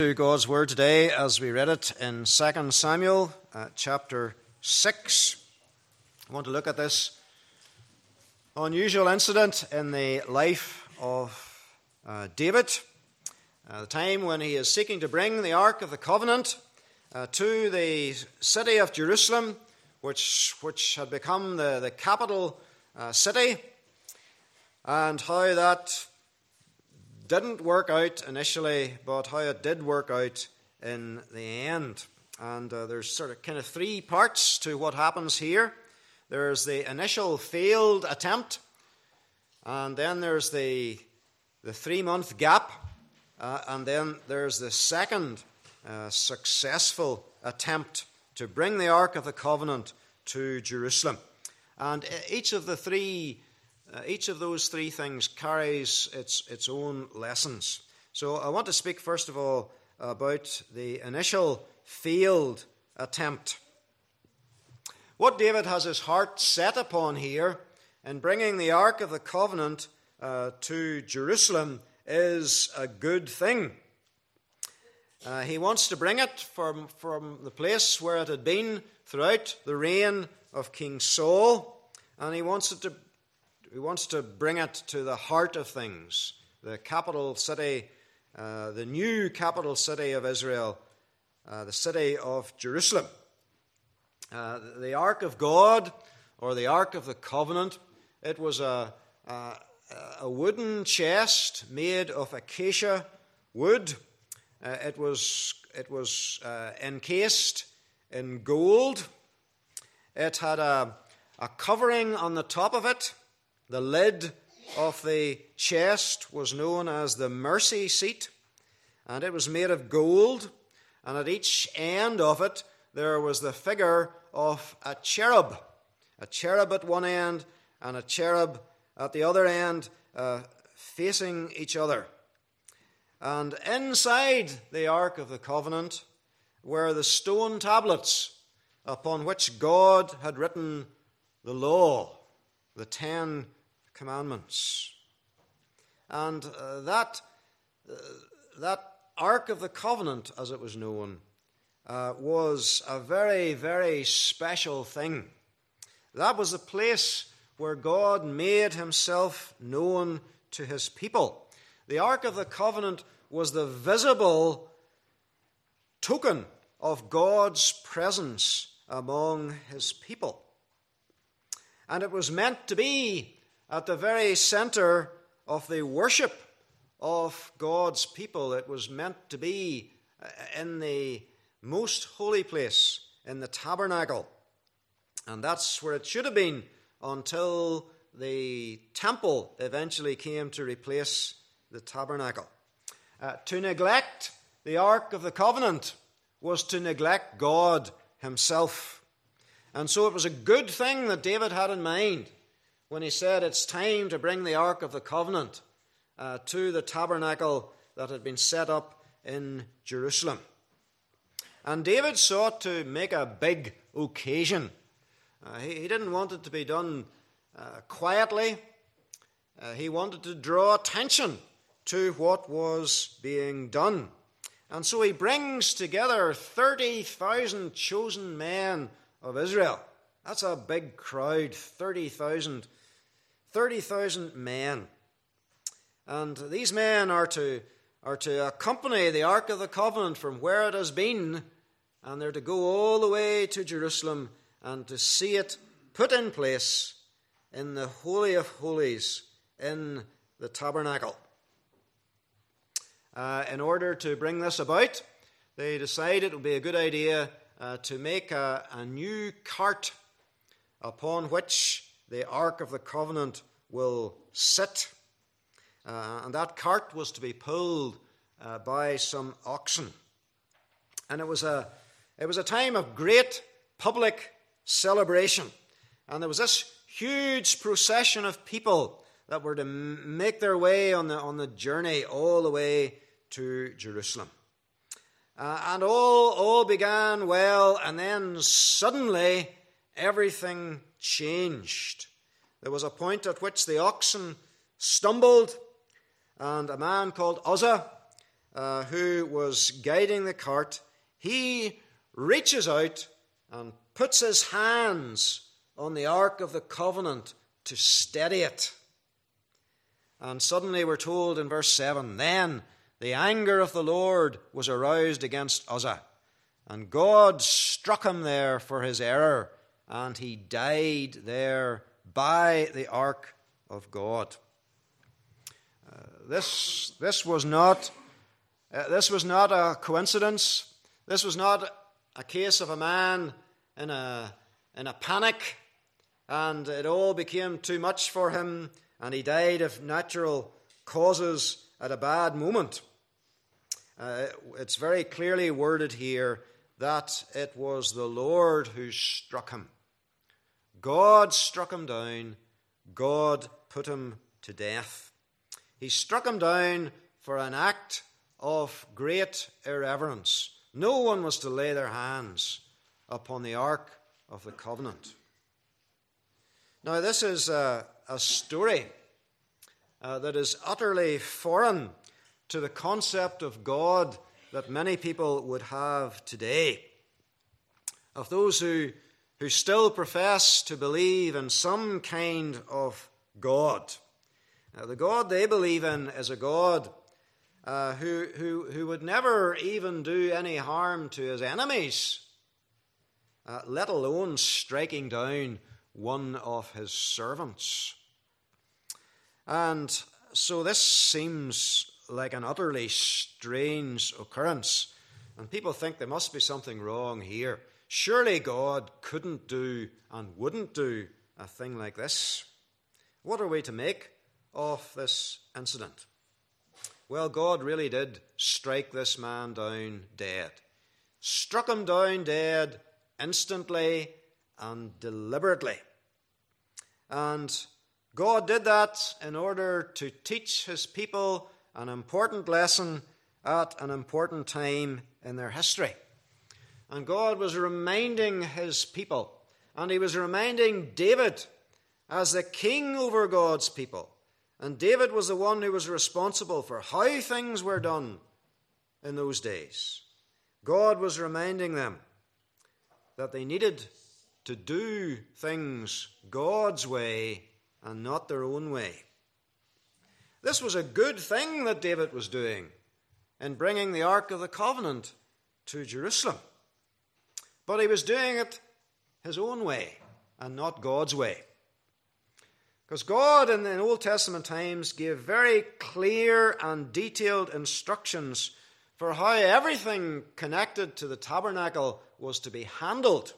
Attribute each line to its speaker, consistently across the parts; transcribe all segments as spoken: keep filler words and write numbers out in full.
Speaker 1: To God's word today as we read it in Second Samuel uh, chapter six. I want to look at this unusual incident in the life of uh, David, uh, the time when he is seeking to bring the Ark of the Covenant uh, to the city of Jerusalem, which, which had become the, the capital uh, city, and how that didn't work out initially, but how it did work out in the end. And uh, there's sort of kind of three parts to what happens here. There's the initial failed attempt, and then there's the the three-month gap, uh, and then there's the second uh, successful attempt to bring the Ark of the Covenant to Jerusalem. And each of the three Uh, each of those three things carries its, its own lessons. So I want to speak first of all about the initial failed attempt. What David has his heart set upon here in bringing the Ark of the Covenant uh, to Jerusalem is a good thing. Uh, he wants to bring it from, from the place where it had been throughout the reign of King Saul, and he wants it to He wants to bring it to the heart of things, the capital city, uh, the new capital city of Israel, uh, the city of Jerusalem. Uh, the Ark of God, or the Ark of the Covenant, it was a, a, a wooden chest made of acacia wood. Uh, it was, it was uh, encased in gold. It had a, a covering on the top of it. The lid of the chest was known as the mercy seat, and it was made of gold, and at each end of it there was the figure of a cherub, a cherub at one end and a cherub at the other end, uh, facing each other. And inside the Ark of the Covenant were the stone tablets upon which God had written the law, the Ten Commandments. And uh, that uh, that Ark of the Covenant, as it was known, uh, was a very, very special thing. That was the place where God made himself known to his people. The Ark of the Covenant was the visible token of God's presence among his people. And it was meant to be at the very center of the worship of God's people. It was meant to be in the most holy place, in the tabernacle. And that's where it should have been until the temple eventually came to replace the tabernacle. Uh, to neglect the Ark of the Covenant was to neglect God himself. And so it was a good thing that David had in mind when he said it's time to bring the Ark of the Covenant uh, to the tabernacle that had been set up in Jerusalem. And David sought to make a big occasion. Uh, he, he didn't want it to be done uh, quietly. Uh, he wanted to draw attention to what was being done. And so he brings together thirty thousand chosen men of Israel. That's a big crowd, thirty thousand. thirty thousand men. And these men are to, are to accompany the Ark of the Covenant from where it has been, and they're to go all the way to Jerusalem and to see it put in place in the Holy of Holies, in the tabernacle. Uh, in order to bring this about, they decide it would be a good idea uh, to make a, a new cart upon which the Ark of the Covenant will sit. Uh, and that cart was to be pulled uh, by some oxen. And it was a it was a time of great public celebration. And there was this huge procession of people that were to make their way on the on the journey all the way to Jerusalem. Uh, and all all began well, and then suddenly everything changed. There was a point at which the oxen stumbled, and a man called Uzzah uh, who was guiding the cart, he reaches out and puts his hands on the Ark of the Covenant to steady it. And suddenly we're told in verse seven, then the anger of the Lord was aroused against Uzzah, and God struck him there for his error, and he died there by the ark of God. Uh, this, this was not, uh, this was not a coincidence. This was not a case of a man in a, in a panic, and it all became too much for him, and he died of natural causes at a bad moment. Uh, it's very clearly worded here that it was the Lord who struck him. God struck him down. God put him to death. He struck him down for an act of great irreverence. No one was to lay their hands upon the Ark of the Covenant. Now, this is a, a story uh, that is utterly foreign to the concept of God that many people would have today. Of those who, who still profess to believe in some kind of God. Now, the God they believe in is a God uh, who, who, who would never even do any harm to his enemies, uh, let alone striking down one of his servants. And so this seems like an utterly strange occurrence. And people think there must be something wrong here. Surely God couldn't do and wouldn't do a thing like this. What are we to make of this incident? Well, God really did strike this man down dead. Struck him down dead instantly and deliberately. And God did that in order to teach his people an important lesson at an important time in their history. And God was reminding his people, and he was reminding David as the king over God's people. And David was the one who was responsible for how things were done in those days. God was reminding them that they needed to do things God's way and not their own way. This was a good thing that David was doing in bringing the Ark of the Covenant to Jerusalem. But he was doing it his own way and not God's way. Because God in the Old Testament times gave very clear and detailed instructions for how everything connected to the tabernacle was to be handled.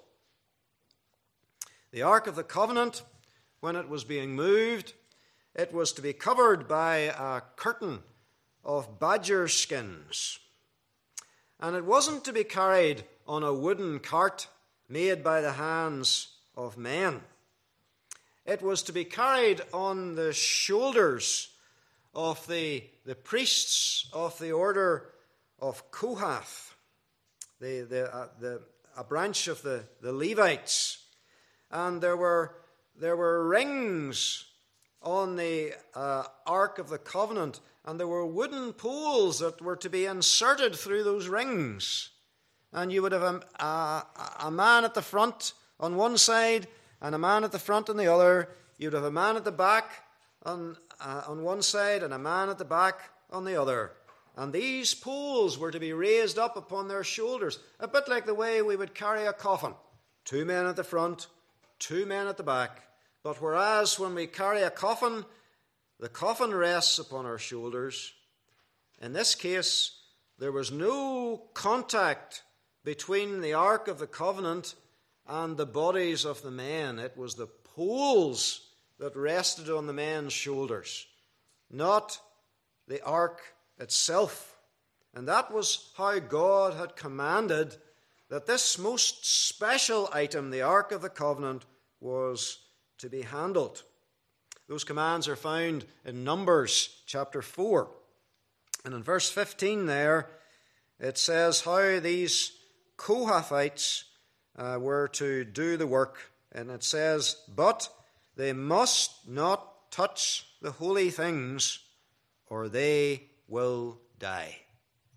Speaker 1: The Ark of the Covenant, when it was being moved, it was to be covered by a curtain of badger skins. And it wasn't to be carried on a wooden cart made by the hands of men. It was to be carried on the shoulders of the, the priests of the order of Kohath, the, the, uh, the, a branch of the, the Levites. And there were, there were rings on the uh, Ark of the Covenant, and there were wooden poles that were to be inserted through those rings. And you would have a, a, a man at the front on one side and a man at the front on the other. You'd have a man at the back on, uh, on one side and a man at the back on the other. And these poles were to be raised up upon their shoulders, a bit like the way we would carry a coffin. Two men at the front, two men at the back. But whereas when we carry a coffin, the coffin rests upon our shoulders, in this case, there was no contact between the Ark of the Covenant and the bodies of the men. It was the poles that rested on the men's shoulders, not the Ark itself. And that was how God had commanded that this most special item, the Ark of the Covenant, was to be handled. Those commands are found in Numbers chapter four. And in verse fifteen there, it says how these Kohathites uh, were to do the work. And it says, but they must not touch the holy things, or they will die.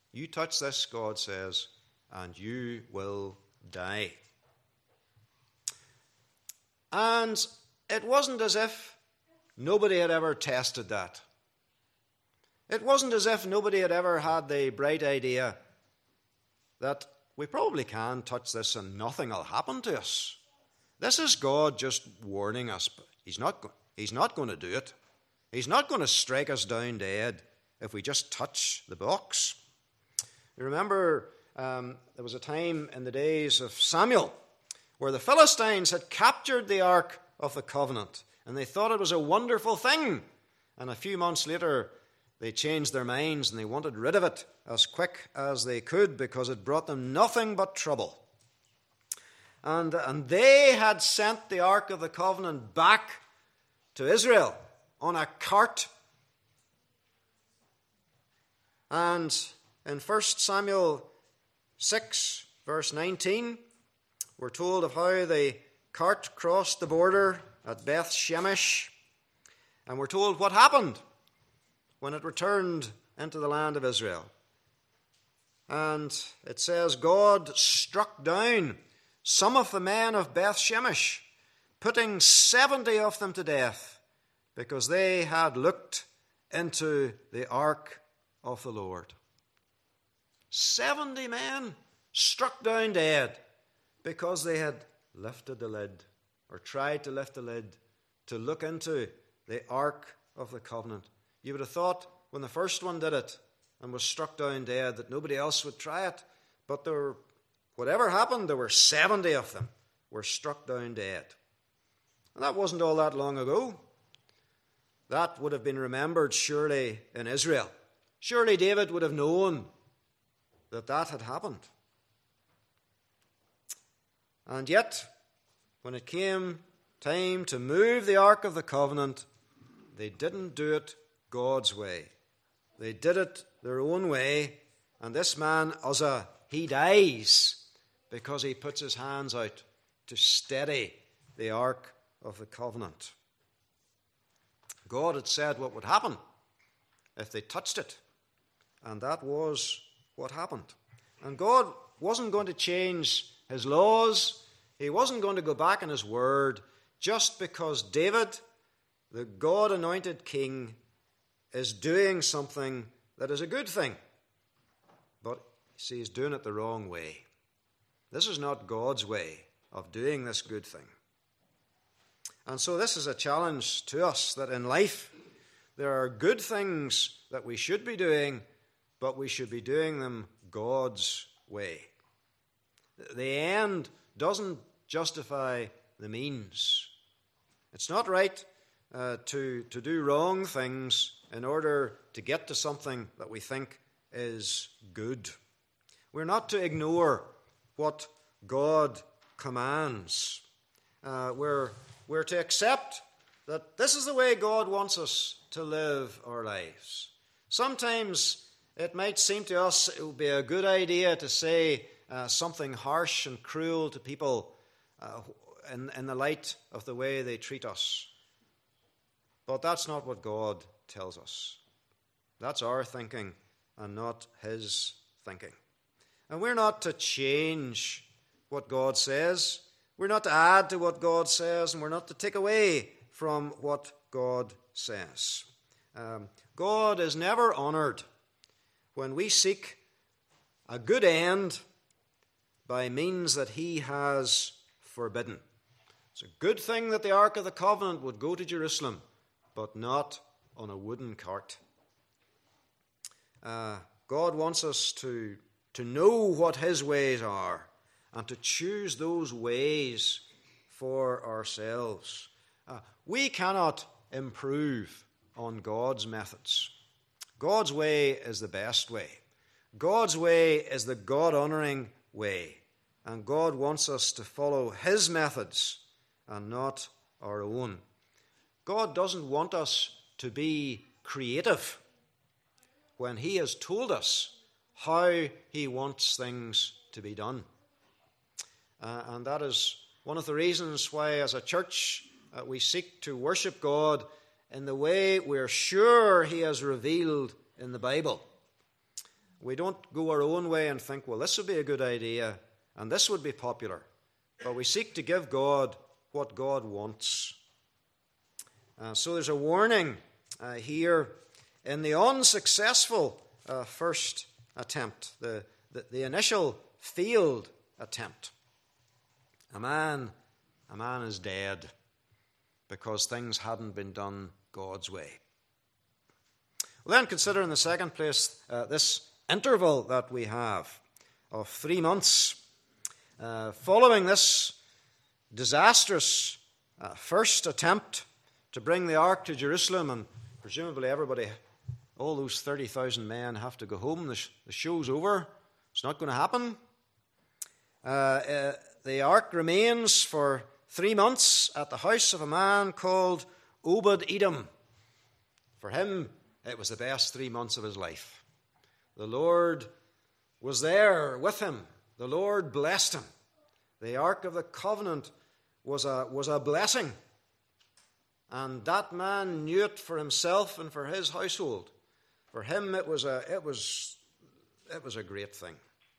Speaker 1: You touch this, God says, and you will die. And it wasn't as if nobody had ever tested that. It wasn't as if nobody had ever had the bright idea that we probably can touch this and nothing will happen to us. This is God just warning us. But he's not, he's not going to do it. He's not going to strike us down dead if we just touch the box. You remember um, there was a time in the days of Samuel where the Philistines had captured the Ark of the Covenant, and they thought it was a wonderful thing. And a few months later, they changed their minds and they wanted rid of it as quick as they could because it brought them nothing but trouble. And, and they had sent the Ark of the Covenant back to Israel on a cart. And in First Samuel six, verse nineteen, we're told of how the cart crossed the border at Beth Shemesh. And we're told what happened when it returned into the land of Israel. And it says, God struck down some of the men of Beth Shemesh, putting seventy of them to death, because they had looked into the ark of the Lord. Seventy men struck down dead because they had lifted the lid, or tried to lift the lid, to look into the ark of the covenant. You would have thought when the first one did it and was struck down dead that nobody else would try it. But there were, whatever happened, there were seventy of them were struck down dead. And that wasn't all that long ago. That would have been remembered surely in Israel. Surely David would have known that that had happened. And yet, when it came time to move the Ark of the Covenant, they didn't do it God's way. They did it their own way. And this man, Uzzah, he dies because he puts his hands out to steady the Ark of the Covenant. God had said what would happen if they touched it. And that was what happened. And God wasn't going to change his laws. He wasn't going to go back on his word just because David, the God-anointed king, is doing something that is a good thing. But, you see, he's doing it the wrong way. This is not God's way of doing this good thing. And so this is a challenge to us, that in life there are good things that we should be doing, but we should be doing them God's way. The end doesn't justify the means. It's not right uh, to, to do wrong things in order to get to something that we think is good. We're not to ignore what God commands. Uh, we're, we're to accept that this is the way God wants us to live our lives. Sometimes it might seem to us it would be a good idea to say uh, something harsh and cruel to people uh, in, in the light of the way they treat us. But that's not what God tells us. That's our thinking and not his thinking. And we're not to change what God says. We're not to add to what God says, and we're not to take away from what God says. Um, God is never honored when we seek a good end by means that he has forbidden. It's a good thing that the Ark of the Covenant would go to Jerusalem, but not on a wooden cart. Uh, God wants us to, to know what his ways are and to choose those ways for ourselves. Uh, we cannot improve on God's methods. God's way is the best way. God's way is the God-honoring way. And God wants us to follow his methods and not our own. God doesn't want us to be creative when he has told us how he wants things to be done. Uh, and that is one of the reasons why, as a church, uh, we seek to worship God in the way we're sure he has revealed in the Bible. We don't go our own way and think, well, this would be a good idea and this would be popular. But we seek to give God what God wants. Uh, so there's a warning uh, here in the unsuccessful uh, first attempt, the, the, the initial failed attempt. A man, a man is dead because things hadn't been done God's way. Well, then consider in the second place uh, this interval that we have of three months. Uh, following this disastrous uh, first attempt to bring the ark to Jerusalem, and presumably everybody, all those thirty thousand men have to go home. The, sh- the show's over. It's not going to happen. Uh, uh, the ark remains for three months at the house of a man called Obed-Edom. For him, it was the best three months of his life. The Lord was there with him. The Lord blessed him. The Ark of the Covenant was a, was a blessing. And that man knew it for himself and for his household. For him, it was a, it was, it was a great thing.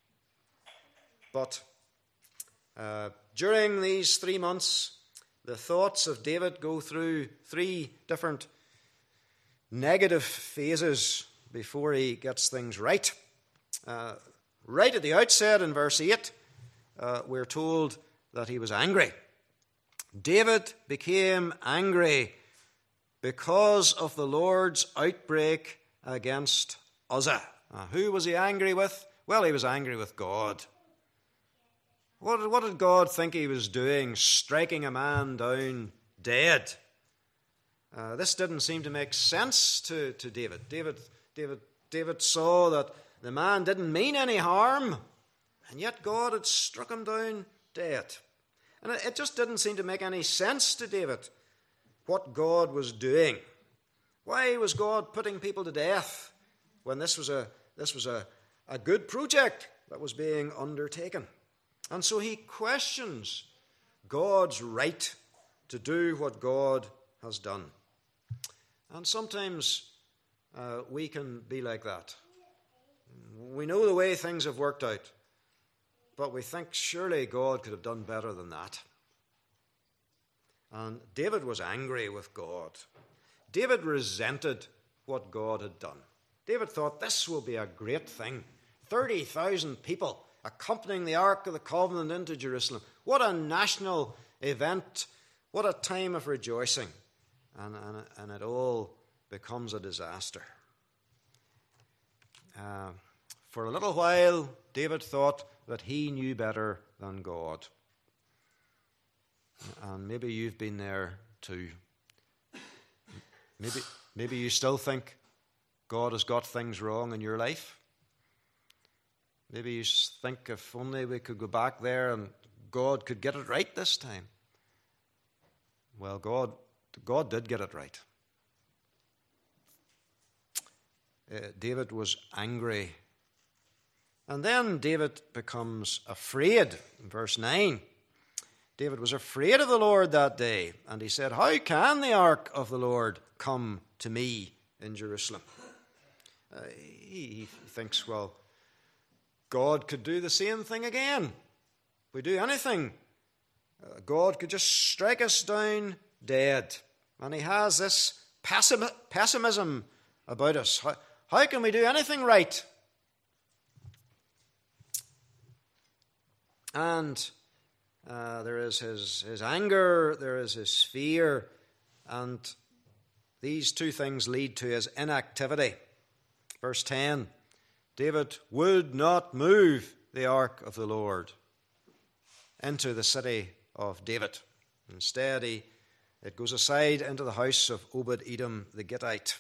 Speaker 1: But uh, during these three months, the thoughts of David go through three different negative phases before he gets things right. Uh, right at the outset in verse eight, uh, we're told that he was angry. David became angry because of the Lord's outbreak against Uzzah. Uh, who was he angry with? Well, he was angry with God. What, what did God think he was doing, striking a man down dead? Uh, this didn't seem to make sense to, to David. David, David. David saw that the man didn't mean any harm, and yet God had struck him down dead. And it, it just didn't seem to make any sense to David what God was doing. Why was God putting people to death when this was a this was a, a good project that was being undertaken? And so he questions God's right to do what God has done. And sometimes uh, we can be like that. We know the way things have worked out, but we think surely God could have done better than that. And David was angry with God. David resented what God had done. David thought this will be a great thing. thirty thousand people accompanying the Ark of the Covenant into Jerusalem. What a national event. What a time of rejoicing. And, and, and it all becomes a disaster. Uh, for a little while, David thought that he knew better than God. And maybe you've been there too. Maybe, maybe you still think God has got things wrong in your life. Maybe you think if only we could go back there and God could get it right this time. Well, God, God did get it right. Uh, David was angry. And then David becomes afraid. In verse nine, David was afraid of the Lord that day, and he said, "How can the ark of the Lord come to me in Jerusalem?" Uh, he, he thinks, well, God could do the same thing again. If we do anything, uh, God could just strike us down dead. And he has this pessim- pessimism about us. How, how can we do anything right? And uh, there is his, his anger, there is his fear, and these two things lead to his inactivity. Verse ten, David would not move the ark of the Lord into the city of David. Instead, he, it goes aside into the house of Obed-Edom the Gittite.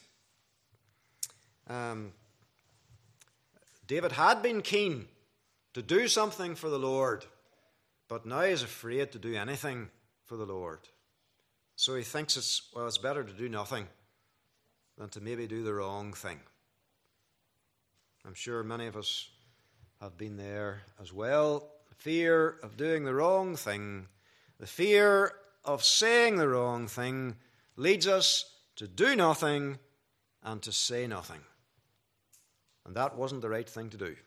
Speaker 1: Um, David had been keen to do something for the Lord, but now he's afraid to do anything for the Lord. So he thinks it's, well, it's better to do nothing than to maybe do the wrong thing. I'm sure many of us have been there as well. The fear of doing the wrong thing, the fear of saying the wrong thing leads us to do nothing and to say nothing. And that wasn't the right thing to do.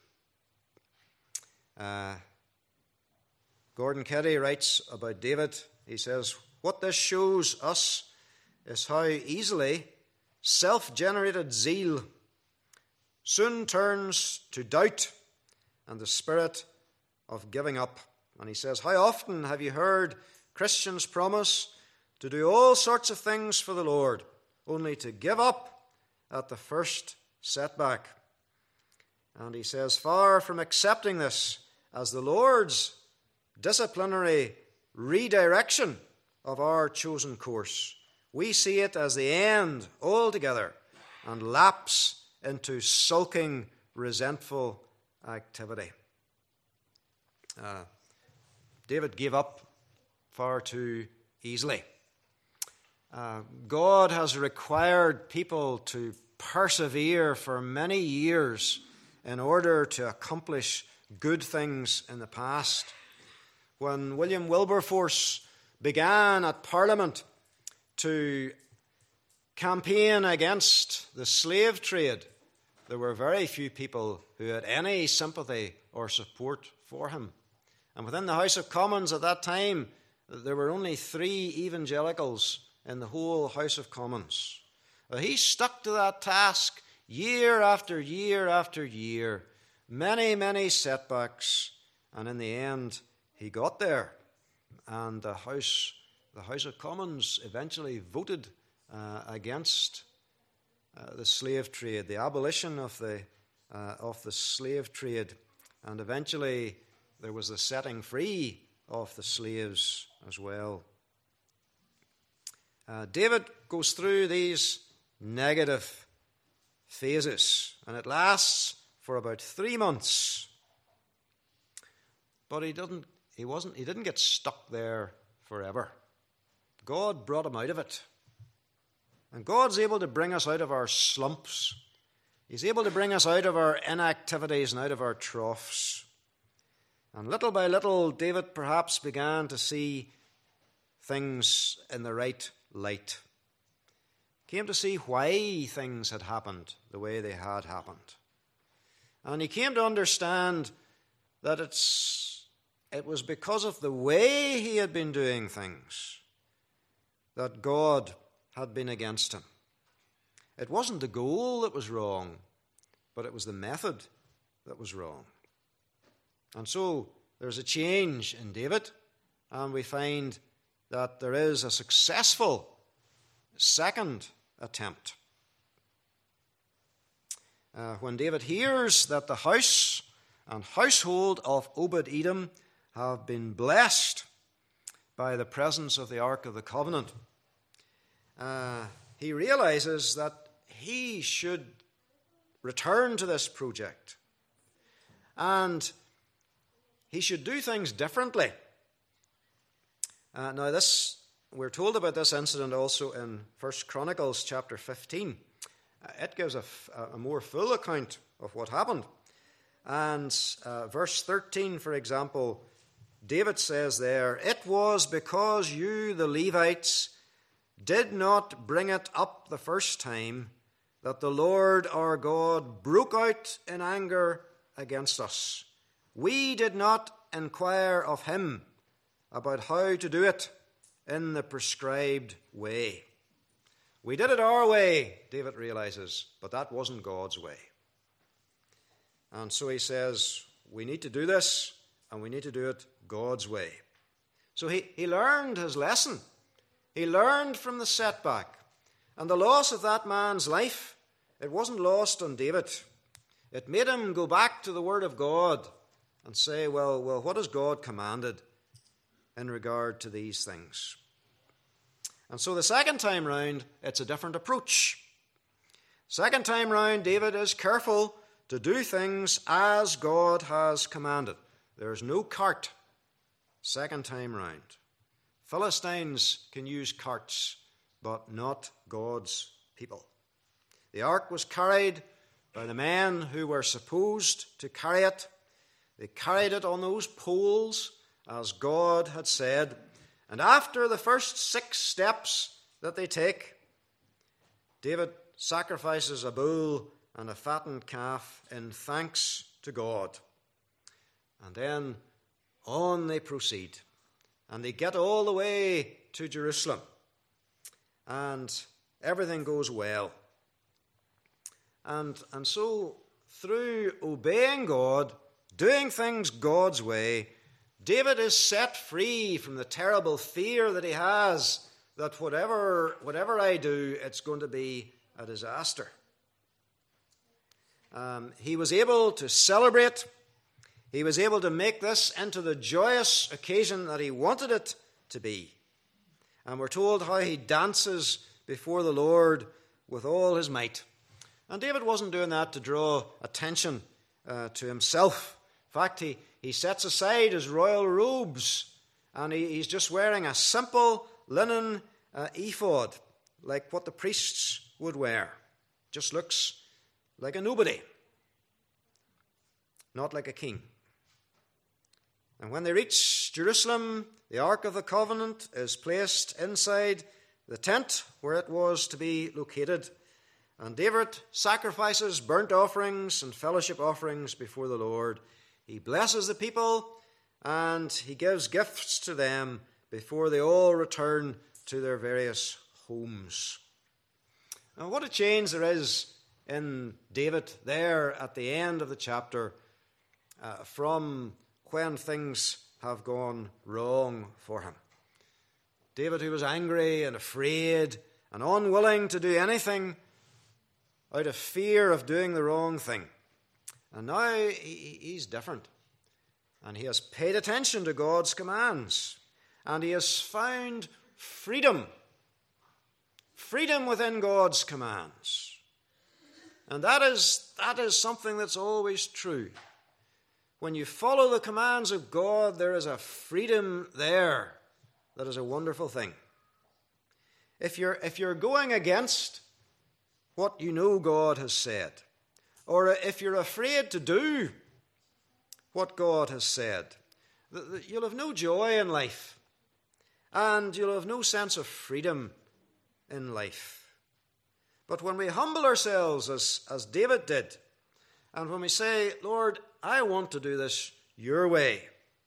Speaker 1: Uh, Gordon Keddy writes about David. He says, what this shows us is how easily self-generated zeal soon turns to doubt and the spirit of giving up. And he says, how often have you heard Christians promise to do all sorts of things for the Lord, only to give up at the first setback? And he says, far from accepting this as the Lord's disciplinary redirection of our chosen course, we see it as the end altogether and lapse into sulking, resentful activity. Uh, David gave up far too easily. Uh, God has required people to persevere for many years in order to accomplish good things in the past. When William Wilberforce began at Parliament to campaign against the slave trade, there were very few people who had any sympathy or support for him. And within the House of Commons at that time, there were only three evangelicals in the whole House of Commons. Well, he stuck to that task year after year after year, many, many setbacks, and in the end, he got there. And the House, the House of Commons eventually voted uh, against uh, the slave trade, the abolition of the uh, of the slave trade, and eventually there was the setting free of the slaves as well. Uh, David goes through these negative phases, and it lasts for about three months. But he didn't. He wasn't. He didn't get stuck there forever. God brought him out of it, and God's able to bring us out of our slumps. He's able to bring us out of our inactivities and out of our troughs. And little by little, David perhaps began to see things in the right light. Came to see why things had happened the way they had happened. And he came to understand that it's, it was because of the way he had been doing things that God had been against him. It wasn't the goal that was wrong, but it was the method that was wrong. And so there's a change in David, and we find that there is a successful second attempt. Uh, when David hears that the house and household of Obed-Edom have been blessed by the presence of the Ark of the Covenant, uh, he realizes that he should return to this project. And he should do things differently. Uh, now, this we're told about this incident also in First Chronicles chapter fifteen. Uh, it gives a, a more full account of what happened. And uh, verse thirteen, for example, David says there, "It was because you, the Levites, did not bring it up the first time that the Lord our God broke out in anger against us. We did not inquire of him about how to do it in the prescribed way." We did it our way, David realizes, but that wasn't God's way. And so he says, we need to do this, and we need to do it God's way. So he, he learned his lesson. He learned from the setback. And the loss of that man's life, it wasn't lost on David. It made him go back to the Word of God and say, well, well, what has God commanded in regard to these things? And so the second time round, it's a different approach. Second time round, David is careful to do things as God has commanded. There's no cart. Second time round. Philistines can use carts, but not God's people. The ark was carried by the men who were supposed to carry it. They carried it on those poles, as God had said. And after the first six steps that they take, David sacrifices a bull and a fattened calf in thanks to God. And then on they proceed, and they get all the way to Jerusalem, and everything goes well. And, and so, through obeying God, doing things God's way, David is set free from the terrible fear that he has that whatever, whatever I do, it's going to be a disaster. Um, he was able to celebrate. He was able to make this into the joyous occasion that he wanted it to be. And we're told how he dances before the Lord with all his might. And David wasn't doing that to draw attention uh, to himself. In fact, he, he sets aside his royal robes, and he, he's just wearing a simple linen uh, ephod, like what the priests would wear. Just looks like a nobody, not like a king. And when they reach Jerusalem, the Ark of the Covenant is placed inside the tent where it was to be located. And David sacrifices burnt offerings and fellowship offerings before the Lord. He blesses the people, and he gives gifts to them before they all return to their various homes. Now, what a change there is in David there at the end of the chapter uh, from when things have gone wrong for him. David, who was angry and afraid and unwilling to do anything out of fear of doing the wrong thing. And now he, he's different. And he has paid attention to God's commands. And he has found freedom. Freedom within God's commands. And that is, that is something that's always true. When you follow the commands of God, there is a freedom there that is a wonderful thing. If you're, if you're going against what you know God has said, or if you're afraid to do what God has said, you'll have no joy in life, and you'll have no sense of freedom in life. But when we humble ourselves, as, as David did, and when we say, Lord, I want to do this your way,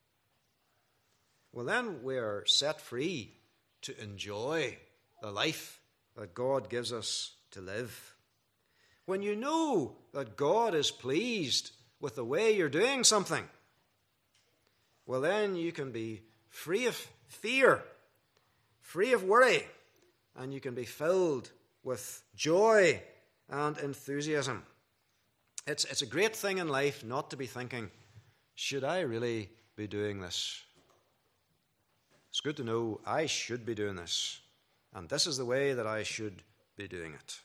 Speaker 1: well, then we are set free to enjoy the life that God gives us to live. When you know that God is pleased with the way you're doing something, well, then you can be free of fear, free of worry, and you can be filled with joy and enthusiasm. It's, it's a great thing in life not to be thinking, should I really be doing this? It's good to know I should be doing this, and this is the way that I should be doing it.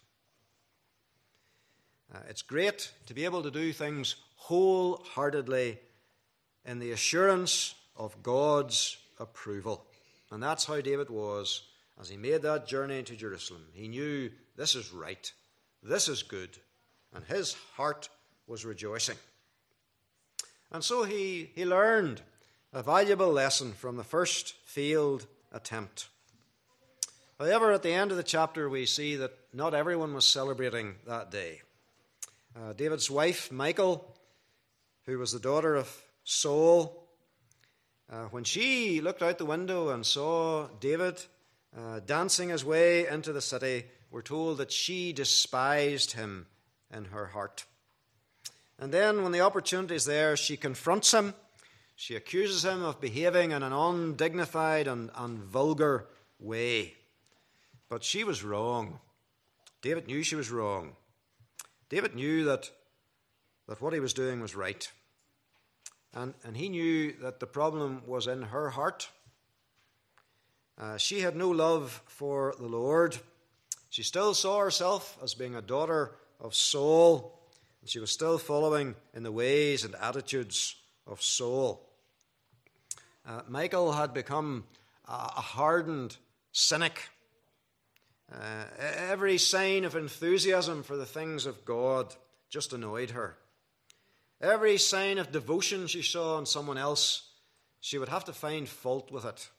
Speaker 1: Uh, it's great to be able to do things wholeheartedly in the assurance of God's approval. And that's how David was as he made that journey to Jerusalem. He knew this is right, this is good, and his heart was rejoicing. And so he, he learned a valuable lesson from the first failed attempt. However, at the end of the chapter, we see that not everyone was celebrating that day. Uh, David's wife, Michal, who was the daughter of Saul, uh, when she looked out the window and saw David uh, dancing his way into the city, we're told that she despised him in her heart. And then when the opportunity is there, she confronts him. She accuses him of behaving in an undignified and, and vulgar way. But she was wrong. David knew she was wrong. David knew that, that what he was doing was right. And, and he knew that the problem was in her heart. Uh, she had no love for the Lord. She still saw herself as being a daughter of Saul, and she was still following in the ways and attitudes of Saul. Uh, Michal had become a, a hardened cynic. Uh, every sign of enthusiasm for the things of God just annoyed her. Every sign of devotion she saw in someone else, she would have to find fault with it.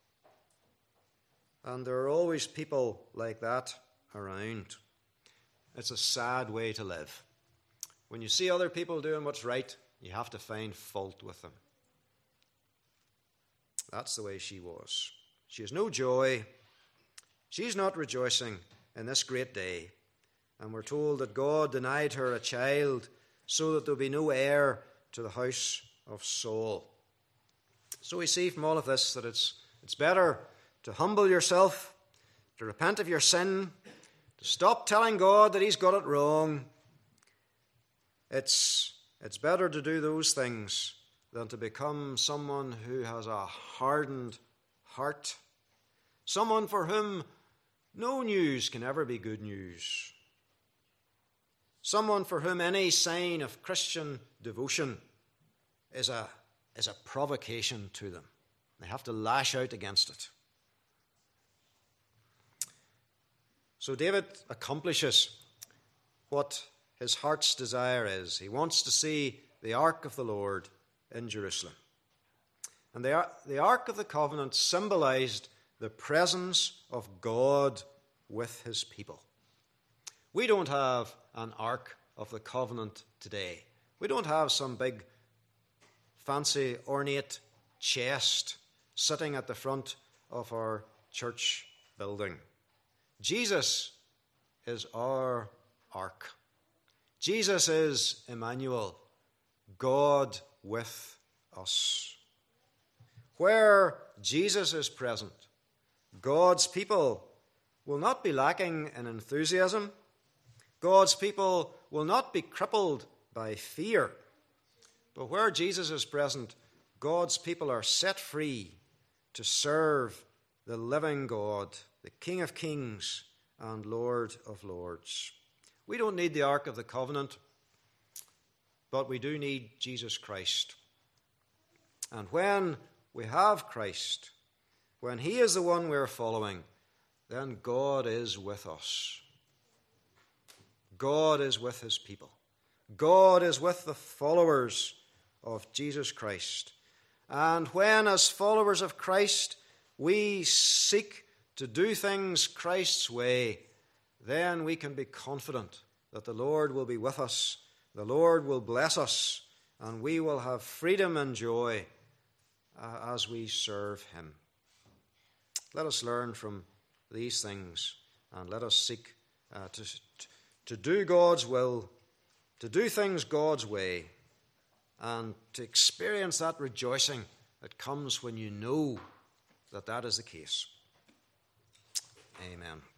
Speaker 1: And there are always people like that around. It's a sad way to live. When you see other people doing what's right, you have to find fault with them. That's the way she was. She has no joy. She's not rejoicing in this great day. And we're told that God denied her a child so that there will be no heir to the house of Saul. So we see from all of this that it's, it's better to humble yourself, to repent of your sin, to stop telling God that he's got it wrong. It's, it's better to do those things than to become someone who has a hardened heart, someone for whom no news can ever be good news, someone for whom any sign of Christian devotion is a, is a provocation to them. They have to lash out against it. So David accomplishes what his heart's desire is. He wants to see the ark of the Lord in Jerusalem. And the, the Ark of the Covenant symbolized the presence of God with his people. We don't have an Ark of the Covenant today. We don't have some big, fancy, ornate chest sitting at the front of our church building. Jesus is our Ark. Jesus is Emmanuel, God with us. Where Jesus is present, God's people will not be lacking in enthusiasm. God's people will not be crippled by fear. But where Jesus is present, God's people are set free to serve the living God, the King of Kings and Lord of Lords. We don't need the Ark of the Covenant, but we do need Jesus Christ. And when we have Christ, when he is the one we're following, then God is with us. God is with his people. God is with the followers of Jesus Christ. And when, as followers of Christ, we seek to do things Christ's way, then we can be confident that the Lord will be with us, the Lord will bless us, and we will have freedom and joy uh, as we serve him. Let us learn from these things, and let us seek uh, to, to do God's will, to do things God's way, and to experience that rejoicing that comes when you know that that is the case. Amen.